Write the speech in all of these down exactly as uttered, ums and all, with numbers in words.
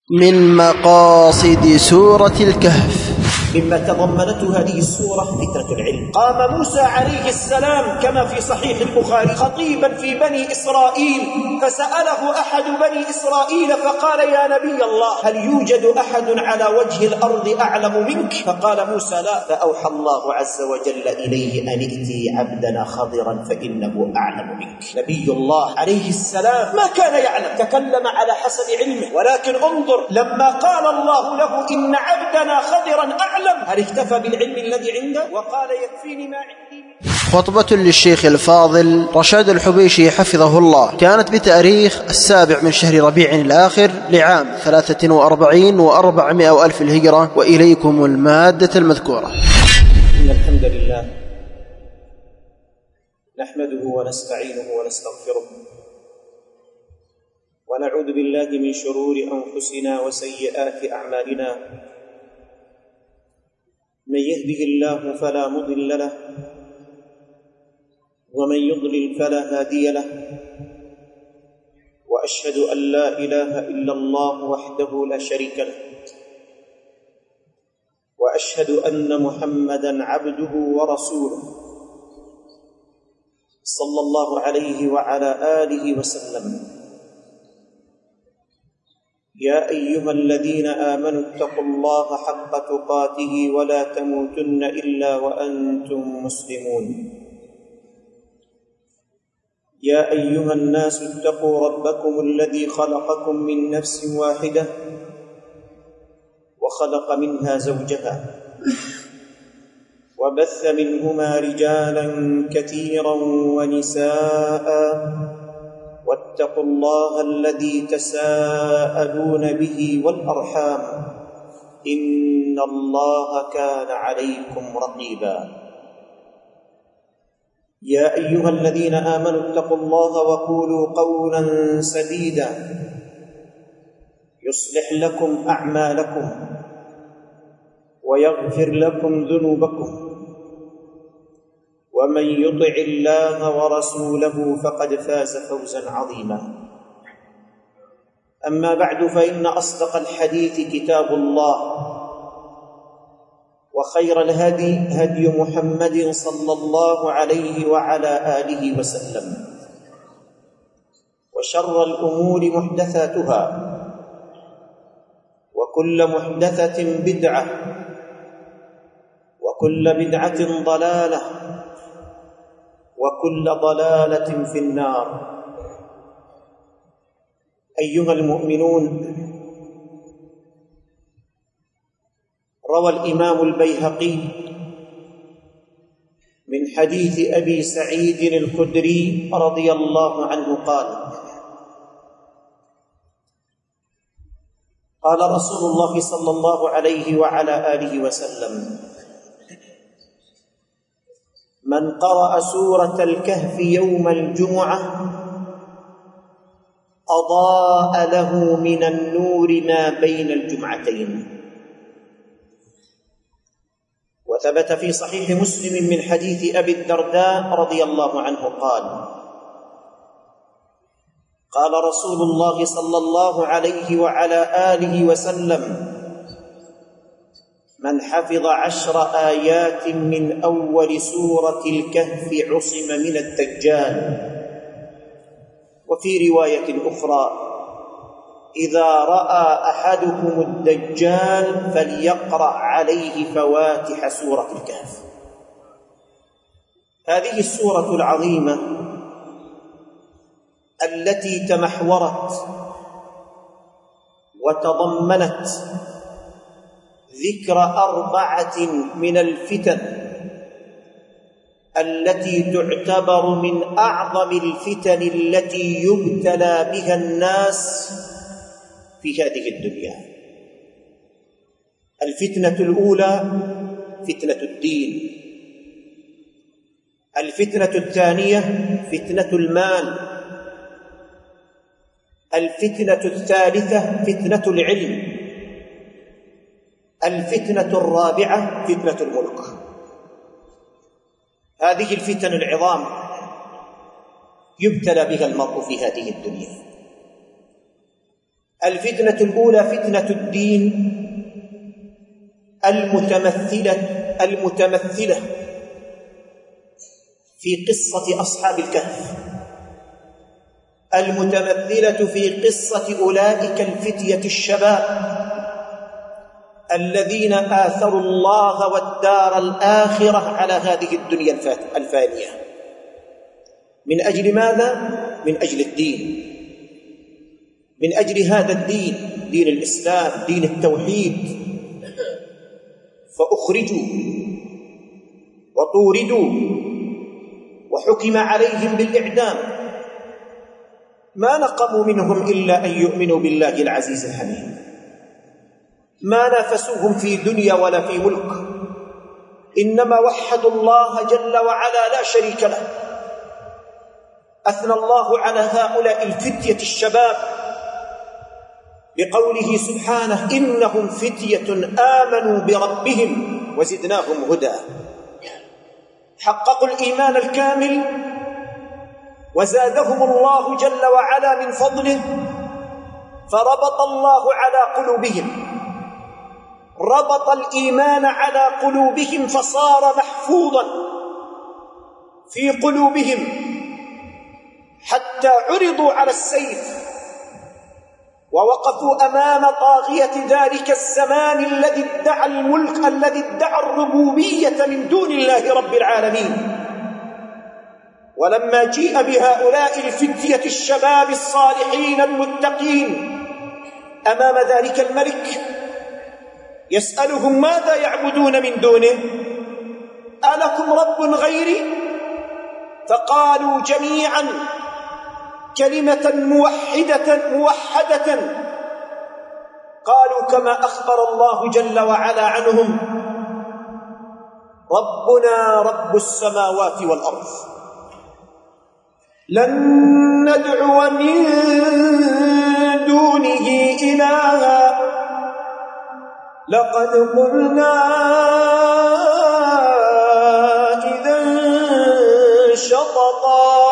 من مقاصد سورة الكهف. مما تضمنته هذه السورة فتنة العلم. قام موسى عليه السلام كما في صحيح البخاري خطيبا في بني إسرائيل، فسأله أحد بني إسرائيل فقال: يا نبي الله، هل يوجد أحد على وجه الأرض أعلم منك؟ فقال موسى: لا. فأوحى الله عز وجل إليه أن ائتي عبدنا خضرا فإنه أعلم منك. نبي الله عليه السلام ما كان يعلم، تكلم على حسب علمه، ولكن انظر لما قال الله له: إن عبدنا خضرا أعلم، هل اكتفى بالعلم الذي عنده وقال يكفيني ما عندي؟ خطبة للشيخ الفاضل رشاد الحبيشي حفظه الله، كانت بتاريخ السابع من شهر ربيع الآخر لعام ثلاثة وأربعين وأربعمائة وألف الهجرة. وإليكم المادة المذكورة. إن الحمد لله نحمده ونستعينه ونستغفره، ونعوذ بالله من شرور أنفسنا وسيئات أعمالنا. من يهده الله فلا مضل له، ومن يضلل فلا هادي له، وأشهد أن لا إله إلا الله وحده لا شريك له، وأشهد أن محمدًا عبده ورسوله صلى الله عليه وعلى آله وسلم. يا أيها الذين آمنوا اتقوا الله حق تقاته ولا تموتن إلا وأنتم مسلمون. يا أيها الناس اتقوا ربكم الذي خلقكم من نفس واحدة وخلق منها زوجها وبث منهما رجالا كثيرا ونساء، واتقوا الله الذي تساءلون به والأرحام، إن الله كان عليكم رقيبا. يا أيها الذين آمنوا اتقوا الله وقولوا قولا سديدا يصلح لكم أعمالكم ويغفر لكم ذنوبكم، ومن يطع الله ورسوله فقد فاز فوزا عظيما. أما بعد، فإن أصدق الحديث كتاب الله، وخير الهدي هدي محمد صلى الله عليه وعلى آله وسلم، وشر الأمور محدثاتها، وكل محدثة بدعة، وكل بدعة ضلالة، وكل ضلالة في النار. أيها المؤمنون، روى الإمام البيهقي من حديث أبي سعيد الخدري رضي الله عنه قال: قال رسول الله صلى الله عليه وعلى آله وسلم: من قرأ سورة الكهف يوم الجمعة أضاء له من النور ما بين الجمعتين. وثبت في صحيح مسلم من حديث أبي الدرداء رضي الله عنه قال: قال رسول الله صلى الله عليه وعلى آله وسلم: من حفظ عشر آيات من أول سورة الكهف عصم من الدجال. وفي رواية أخرى: إذا رأى أحدكم الدجال فليقرأ عليه فواتح سورة الكهف. هذه السورة العظيمة التي تمحورت وتضمنت ذكر أربعة من الفتن التي تعتبر من أعظم الفتن التي يبتلى بها الناس في هذه الدنيا. الفتنة الأولى فتنة الدين، الفتنة الثانية فتنة المال، الفتنة الثالثة فتنة العلم، الفتنة الرابعة فتنة الملك. هذه الفتن العظام يبتلى بها المرء في هذه الدنيا. الفتنة الأولى فتنة الدين المتمثلة المتمثلة في قصة أصحاب الكهف، المتمثلة في قصة أولئك الفتية الشباب الذين آثروا الله والدار الآخرة على هذه الدنيا الفانية. من أجل ماذا؟ من أجل الدين، من أجل هذا الدين، دين الإسلام، دين التوحيد. فأخرجوا وطوردوا وحكم عليهم بالإعدام، ما نقموا منهم إلا أن يؤمنوا بالله العزيز الحميد، ما نافسوهم في دنيا ولا في ملك، إنما وحدوا الله جل وعلا لا شريك له. أثنى الله على هؤلاء الفتية الشباب بقوله سبحانه: إنهم فتية آمنوا بربهم وزدناهم هدى. حققوا الإيمان الكامل وزادهم الله جل وعلا من فضله، فربط الله على قلوبهم، ربط الإيمان على قلوبهم فصار محفوظا في قلوبهم حتى عرضوا على السيف ووقفوا أمام طاغية ذلك الزمان الذي ادعى الملك، الذي ادعى الربوبية من دون الله رب العالمين. ولما جيء بهؤلاء الفتية الشباب الصالحين المتقين أمام ذلك الملك يسألهم: ماذا يعبدون من دونه؟ ألكم رب غيري؟ فقالوا جميعا كلمة موحدة موحدة، قالوا كما أخبر الله جل وعلا عنهم: ربنا رب السماوات والأرض لن ندعو من دونه إلها لقد قلنا إذا شططا.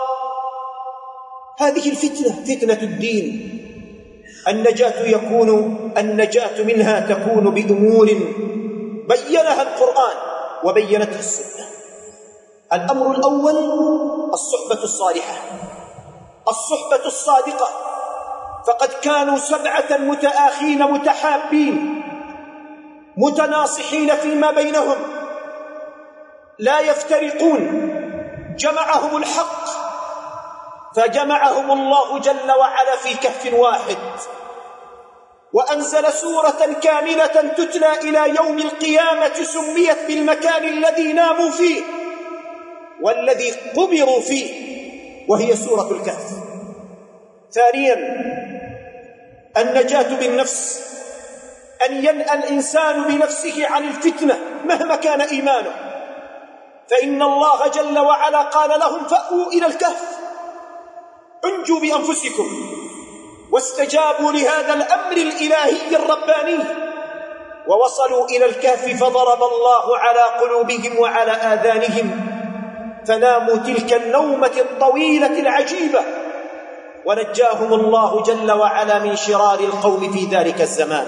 هذه الفتنة فتنة الدين، النجاة يكون النجاة منها تكون بأمور بينها القرآن وبينتها السنة. الأمر الأول الصحبة الصالحة، الصحبة الصادقة، فقد كانوا سبعة متآخين متحابين متناصحين فيما بينهم لا يفترقون، جمعهم الحق فجمعهم الله جل وعلا في كهف واحد، وأنزل سورة كاملة تتلى إلى يوم القيامة سميت بالمكان الذي ناموا فيه والذي قبروا فيه، وهي سورة الكهف. ثانيا النجاة بالنفس، أن ينأى الإنسان بنفسه عن الفتنة مهما كان إيمانه، فإن الله جل وعلا قال لهم: فأووا إلى الكهف انجوا بأنفسكم، واستجابوا لهذا الأمر الإلهي الرباني ووصلوا إلى الكهف، فضرب الله على قلوبهم وعلى آذانهم فناموا تلك النومة الطويلة العجيبة، ونجاهم الله جل وعلا من شرار القوم في ذلك الزمان.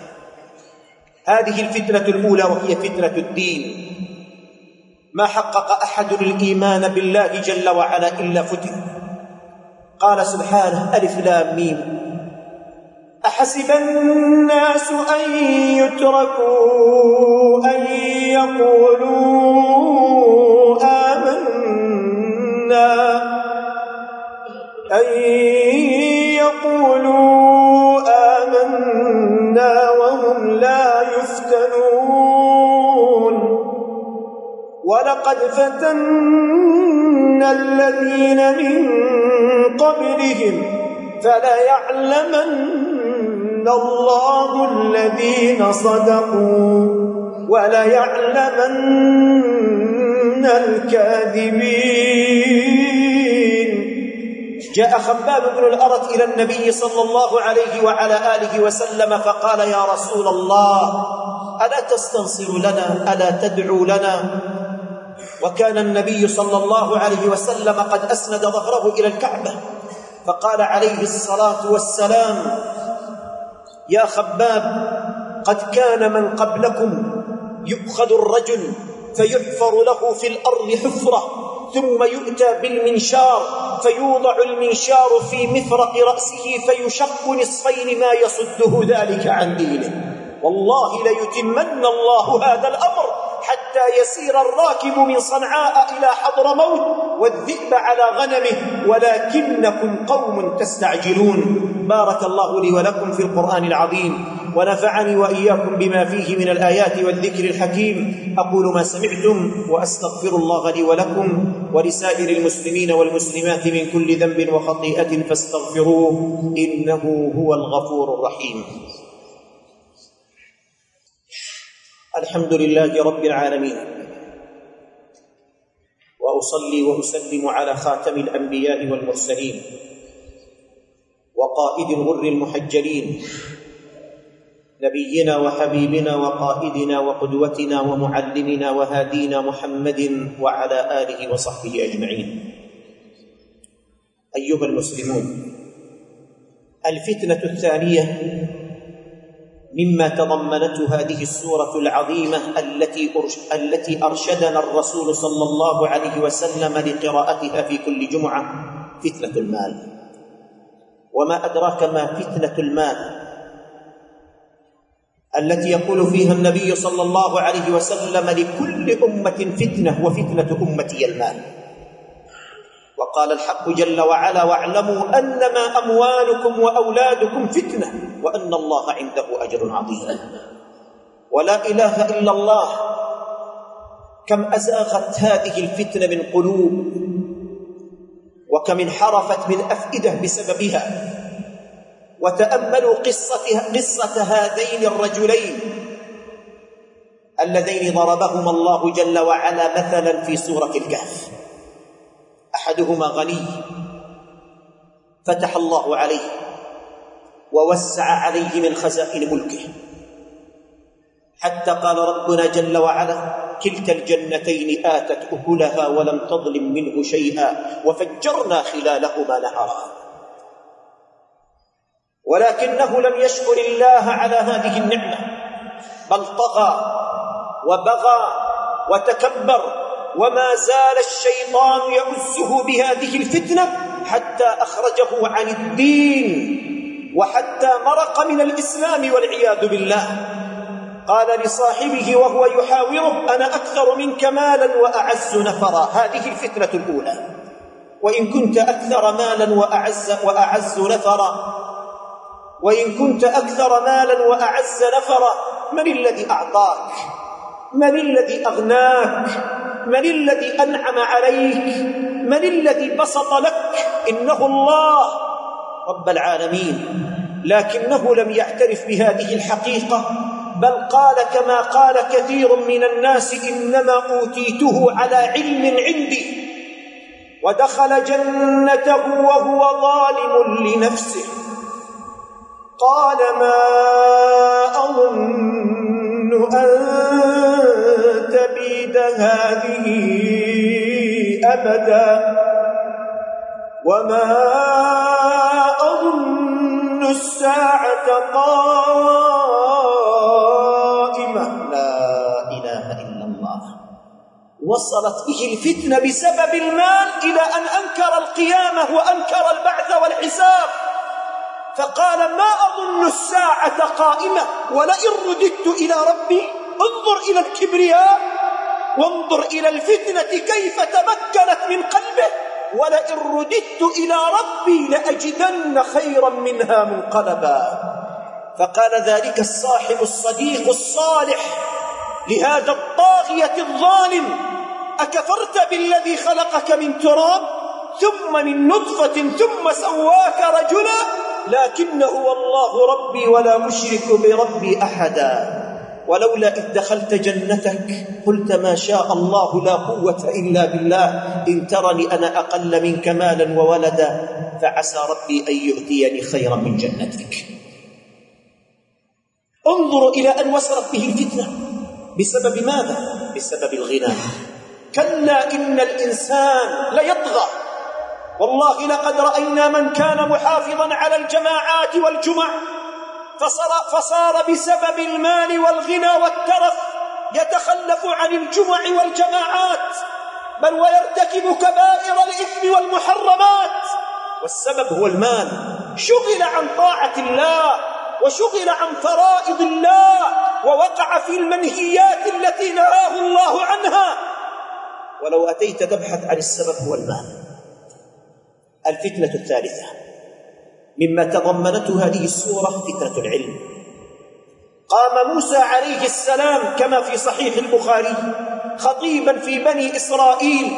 هذه الفتنة الأولى وهي فتنة الدين. ما حقق أحد الإيمان بالله جل وعلا إلا فتن. قال سبحانه: ألف لام ميم أحسب الناس أن يتركوا أن يقولوا آمنا أن يقولوا آمنا وهم لا يفتنون ولقد فتنا الذين من قبلهم فليعلمن الله الذين صدقوا وليعلمن الكاذبين. جاء خباب بن الأرت إلى النبي صلى الله عليه وعلى آله وسلم فقال: يا رسول الله، ألا تستنصر لنا؟ ألا تدعو لنا؟ وكان النبي صلى الله عليه وسلم قد أسند ظهره إلى الكعبة، فقال عليه الصلاة والسلام: يا خباب قد كان من قبلكم يؤخذ الرجل فيحفر له في الأرض حفرة ثم يؤتى بالمنشار فيوضع المنشار في مفرق رأسه فيشق نصفين ما يصده ذلك عن دينه. والله ليتمن الله هذا الأمر حتى يسير الراكب من صنعاء إلى حضرموت والذئب على غنمه ولكنكم قوم تستعجلون. بارك الله لي ولكم في القرآن العظيم ونفعني وإياكم بما فيه من الآيات والذكر الحكيم. أقول ما سمعتم وأستغفر الله لي ولكم ولسائر المسلمين والمسلمات من كل ذنب وخطيئة فاستغفروه إنه هو الغفور الرحيم. الحمد لله رب العالمين، وأصلي وأسلم على خاتم الأنبياء والمرسلين وقائد الغر المحجلين نبينا وحبيبنا وقائدنا وقدوتنا ومعلمنا وهادينا محمد وعلى آله وصحبه أجمعين. أيها المسلمون، الفتنة الثانية مما تضمنته هذه السورة العظيمة التي التي أرشدنا الرسول صلى الله عليه وسلم لقراءتها في كل جمعة، فتنة المال. وما أدراك ما فتنة المال التي يقول فيها النبي صلى الله عليه وسلم لكل أمة فتنة وفتنة أمتي المال. وقال الحق جل وعلا: واعلموا أنما أموالكم وأولادكم فتنة وأن الله عنده أجر عظيم. ولا إله إلا الله، كم أزاغت هذه الفتنة من قلوب وكم انحرفت من أفئدة بسببها. وتأملوا قصة, قصة هذين الرجلين اللذين ضربهما الله جل وعلا مثلا في سورة الكهف. أحدهما غني فتح الله عليه ووسع عليه من خزائن ملكه، حتى قال ربنا جل وعلا: كلتا الجنتين آتت أكلها ولم تظلم منه شيئا وفجرنا خلالهما نهرا. ولكنه لم يشكر الله على هذه النعمة، بل طغى وبغى وتكبر، وما زال الشيطان يؤزه بهذه الفتنة حتى أخرجه عن الدين وحتى مرق من الإسلام والعياذ بالله. قال لصاحبه وهو يحاوره: أنا أكثر منك مالا وأعز نفرا. هذه الفتنة الأولى. وإن كنت أكثر مالا وأعز, وأعز نفرا وإن كنت أكثر مالا وأعز نفرا من الذي أعطاك؟ من الذي أغناك؟ من الذي أنعم عليك؟ من الذي بسط لك؟ إنه الله رب العالمين. لكنه لم يعترف بهذه الحقيقة، بل قال كما قال كثير من الناس: إنما أوتيته على علم عندي. ودخل جنته وهو ظالم لنفسه. قال: ما أظن أن تبيد هذه أبدا وما أظن الساعة قائمة. لا إله إلا الله. وصلت به الفتنة بسبب المال إلى أن أنكر القيامة وأنكر البعث والحساب، فقال: ما أظن الساعة قائمة ولئن رددت إلى ربي. انظر إلى الكبرياء وانظر إلى الفتنة كيف تمكنت من قلبه: ولئن رددت إلى ربي لأجدن خيرا منها منقلبا. فقال ذلك الصاحب الصديق الصالح لهذا الطاغية الظالم: أكفرت بالذي خلقك من تراب ثم من نطفة ثم سواك رجلا لكنه والله ربي ولا أشرك بربي أحدا. ولولا إذ دخلت جنتك قلت ما شاء الله لا قوة إلا بالله إن ترني أنا أقل منك مالا وولدا فعسى ربي أن يؤتيني خيرا من جنتك. انظروا إلى أن وصلت به الفتنة بسبب ماذا؟ بسبب الغنى. كلا إن الإنسان ليطغى. والله لقد رأينا من كان محافظا على الجماعات والجمع فصار, فصار بسبب المال والغنى والترف يتخلف عن الجمع والجماعات، بل ويرتكب كبائر الإثم والمحرمات، والسبب هو المال. شغل عن طاعة الله وشغل عن فرائض الله ووقع في المنهيات التي نهاه الله عنها. ولو أتيت تبحث عن السبب هو المال. الفتنة الثالثة مما تضمنته هذه السورة فتنة العلم. قام موسى عليه السلام كما في صحيح البخاري خطيبا في بني إسرائيل،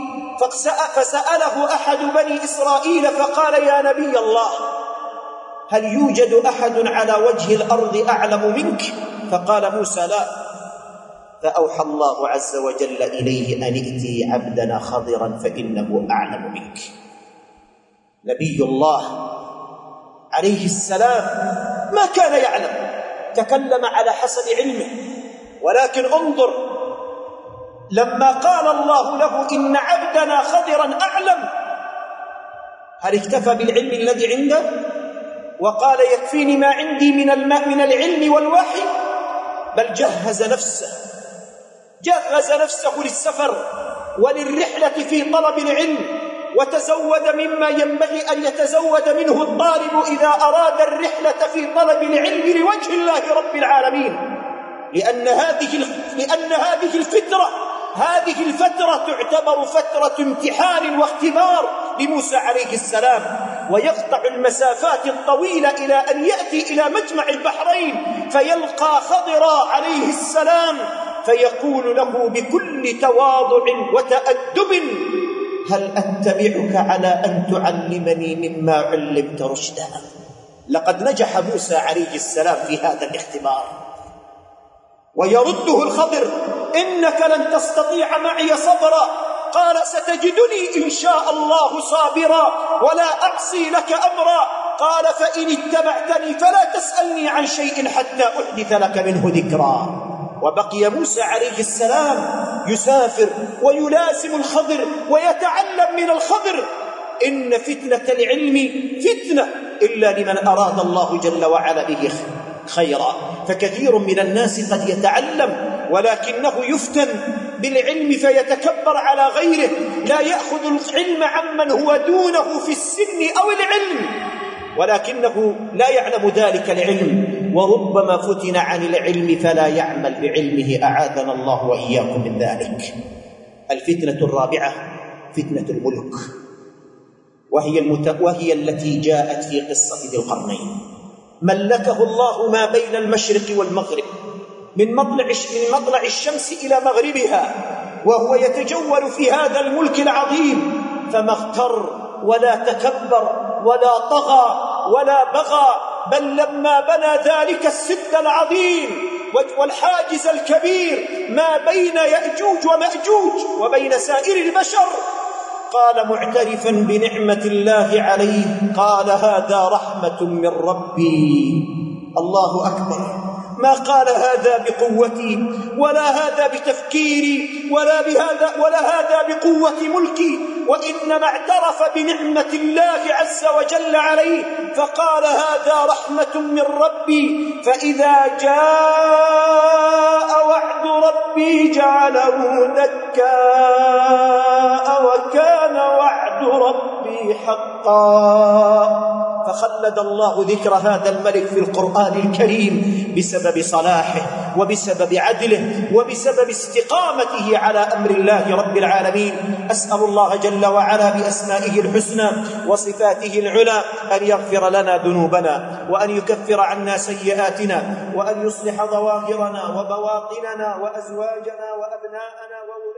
فسأله أحد بني إسرائيل فقال: يا نبي الله، هل يوجد أحد على وجه الأرض أعلم منك؟ فقال موسى: لا. فأوحى الله عز وجل إليه أن ائتي عبدنا خضرا فإنه أعلم منك. نبي الله عليه السلام ما كان يعلم، تكلم على حسب علمه، ولكن انظر لما قال الله له: إن عبدنا خضرا أعلم، هل اكتفى بالعلم الذي عنده وقال يكفيني ما عندي من الماء من العلم والوحي؟ بل جهز نفسه جهز نفسه للسفر وللرحلة في طلب العلم، وتزود مما ينبغي أن يتزود منه الطالب إذا أراد الرحلة في طلب العلم لوجه الله رب العالمين، لأن هذه لأن هذه الفترة هذه الفترة تعتبر فترة امتحان واختبار لموسى عليه السلام، ويقطع المسافات الطويلة إلى أن يأتي إلى مجمع البحرين فيلقى خضر عليه السلام فيقول له بكل تواضع وتأدب: هل أتبعك على أن تعلمني مما علمت رشدا؟ لقد نجح موسى عليه السلام في هذا الاختبار. ويرده الخضر: إنك لن تستطيع معي صبرا. قال: ستجدني إن شاء الله صابرا ولا أعصي لك أمرا. قال: فإن اتبعتني فلا تسألني عن شيء حتى أحدث لك منه ذكرا. وبقي موسى عليه السلام يسافر ويلازم الخضر ويتعلم من الخضر. إن فتنة العلم فتنة إلا لمن أراد الله جل وعلا به خيرا. فكثير من الناس قد يتعلم ولكنه يفتن بالعلم فيتكبر على غيره، لا يأخذ العلم عمن هو دونه في السن أو العلم، ولكنه لا يعلم ذلك العلم، وربما فتن عن العلم فلا يعمل بعلمه، أعاذنا الله وإياكم من ذلك. الفتنة الرابعة فتنة الملك، وهي, المت... وهي التي جاءت في قصة ذي القرنين. ملكه الله ما بين المشرق والمغرب، من مطلع من مطلع الشمس إلى مغربها، وهو يتجول في هذا الملك العظيم، فما اغتر ولا تكبر ولا طغى ولا بغى، بل لما بنى ذلك السد العظيم والحاجز الكبير ما بين يأجوج ومأجوج وبين سائر البشر، قال معترفا بنعمة الله عليه: قال هذا رحمة من ربي. الله أكبر. ما قال هذا بقوتي ولا هذا بتفكيري ولا بهذا ولا هذا بقوة ملكي، وإنما اعترف بنعمة الله عز وجل عليه فقال هذا رحمة من ربي. فإذا جاء وعد ربي جعله دكاء وكان وعد ربي حقا. فخلد الله ذكر هذا الملك في القرآن الكريم بسبب صلاحه وبسبب عدله وبسبب استقامته على أمر الله رب العالمين. أسأل الله جل وعلا بأسمائه الحسنى وصفاته العلى أن يغفر لنا ذنوبنا، وأن يكفر عنا سيئاتنا، وأن يصلح ظواهرنا وبواطننا وأزواجنا وأبناءنا وأولادنا.